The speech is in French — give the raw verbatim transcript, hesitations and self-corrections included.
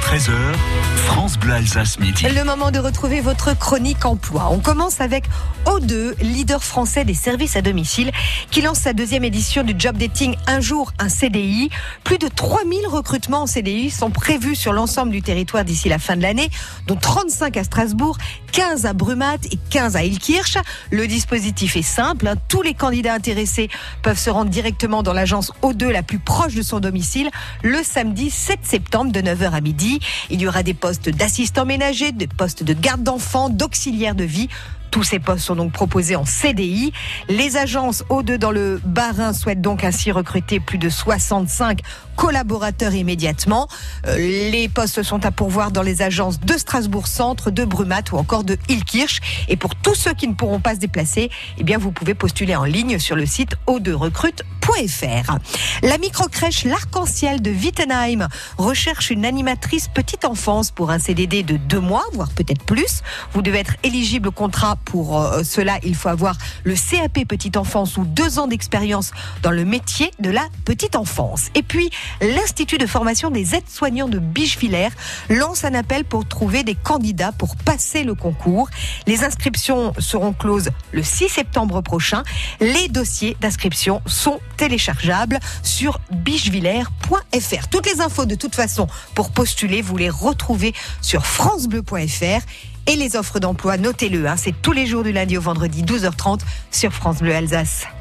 treize heures, France Bleu Alsace Midi. Le moment de retrouver votre chronique emploi. On commence avec O deux, leader français des services à domicile, qui lance sa deuxième édition du job dating Un jour, un C D I. Plus de trois mille recrutements en C D I sont prévus sur l'ensemble du territoire d'ici la fin de l'année, dont trente-cinq à Strasbourg, quinze à Brumath et quinze à Illkirch. Le dispositif est simple. Tous les candidats intéressés peuvent se rendre directement dans l'agence O deux la plus proche de son domicile le samedi sept septembre de neuf heures à midi. Il y aura des postes d'assistants ménagers, des postes de garde d'enfants, d'auxiliaires de vie. Tous ces postes sont donc proposés en C D I. Les agences O deux dans le Bas-Rhin souhaitent donc ainsi recruter plus de soixante-cinq collaborateurs immédiatement. Euh, les postes sont à pourvoir dans les agences de Strasbourg-Centre, de Brumath ou encore de Illkirch. Et pour tous ceux qui ne pourront pas se déplacer, eh bien vous pouvez postuler en ligne sur le site o deux recrute point f r. La microcrèche L'Arc-en-Ciel de Wittenheim recherche une animatrice petite enfance pour un C D D de deux mois, voire peut-être plus. Vous devez être éligible au contrat. Pour euh, cela, il faut avoir le C A P petite enfance ou deux ans d'expérience dans le métier de la petite enfance. Et puis, l'Institut de formation des aides-soignants de Bischwiller lance un appel pour trouver des candidats pour passer le concours. Les inscriptions seront closes le six septembre prochain. Les dossiers d'inscription sont téléchargeables sur bischwiller point f r. Toutes les infos, de toute façon, pour postuler, vous les retrouvez sur francebleu point f r. Et les offres d'emploi, notez-le, hein, c'est tous les jours du lundi au vendredi douze heures trente sur France Bleu Alsace.